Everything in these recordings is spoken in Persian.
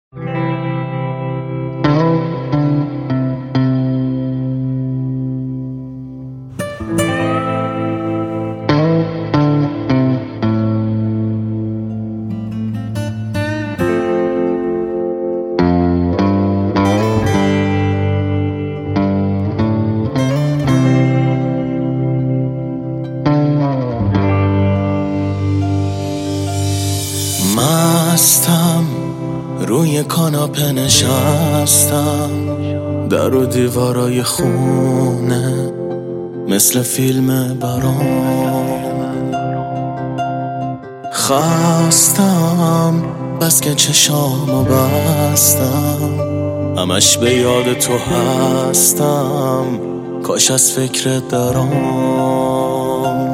مستم روی کاناپه نشستم، در و دیوارای خونه مثل فیلم برام. خواستم بس که چشامو بستم، همش به یاد تو هستم، کاش از فکرت درام.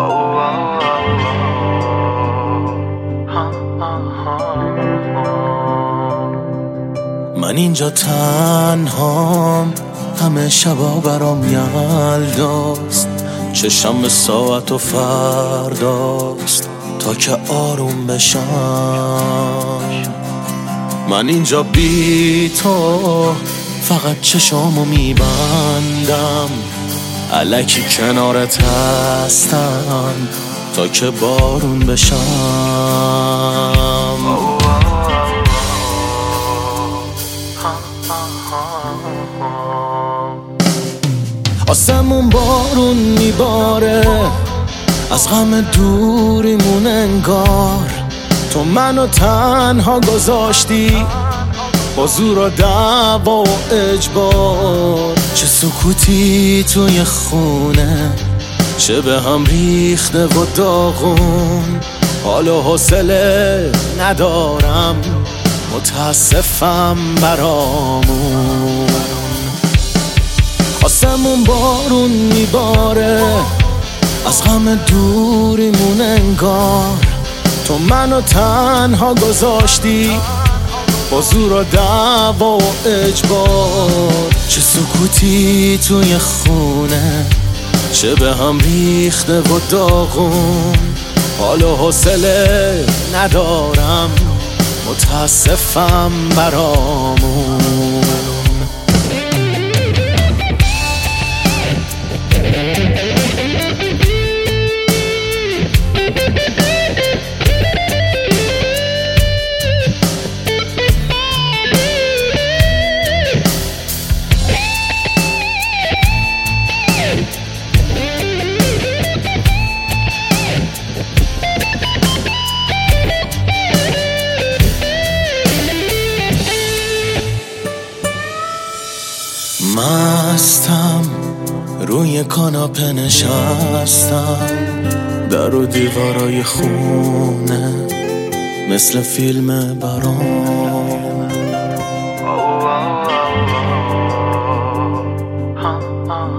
من اینجا تنهام، همه شبا برام یلداست، چشم به ساعت و فرداست تا که آروم بشم. من اینجا بی تو فقط چشامو میبندم، الکی کنارت هستم تا که بارون بشم. آسمون بارون میباره، از غم دوریمون انگار تو منو تنها گذاشتی، با زور و دعوا و اجبار. چه سکوتی توی خونه، چه به هم ریخته و داغون، حال و حوصله ندارم، متاسفم برامون. آسمون بارون میباره، از غم دوریمون انگار تو منو تنها گذاشتی، با زور و دعوا و اجبار. چه سکوتی توی خونه، چه به هم ریخته و داغون، حال و حوصله ندارم، متاسفم برامون. مستم روی کاناپه نشستم، در و دیوارای خونه مثل فیلم برام.